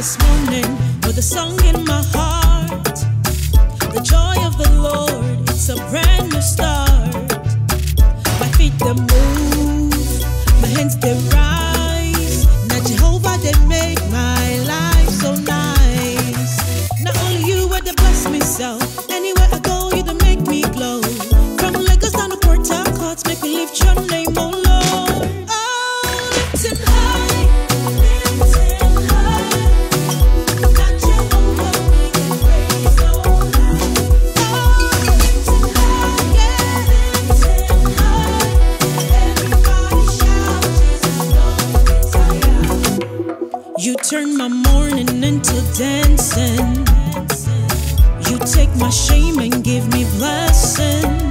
this morning with a song in my heart. The joy of the Lord, it's a brand new start. My feet they move, my hands they rise. Now Jehovah they make my life so nice. Not only you were the bless me so. Anywhere I go, you they make me glow. From Lagos down to Port Harcourt, make me lift your name, oh Lord. Oh, lifting high, lifting high. Not Jehovah, we can praise so high. Oh, lifting high, yeah, lifting high. Everybody shout, Jesus, Lord, you turn my morning into dancing. You take my shame and give me blessing.